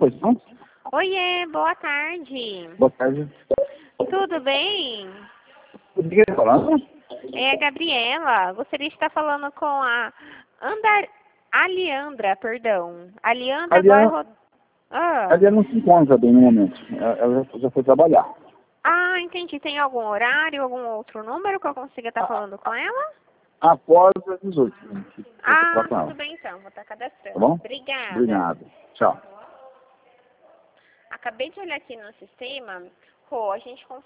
pois não? Oiê, boa tarde. Boa tarde. Tudo bem? O que está falando? É a Gabriela. Gostaria de estar falando com a Aliandra, perdão. Aliandra Aliana, Ah. Aliana não se encontra bem no momento. Ela já foi trabalhar. Ah, entendi. Tem algum horário, algum outro número que eu consiga estar falando com ela? Após as 18. Ah, tudo bem então. Vou estar cadastrando. Tá bom? Obrigada. Obrigado. Tchau. Acabei de olhar aqui no sistema. Rô, a gente consegue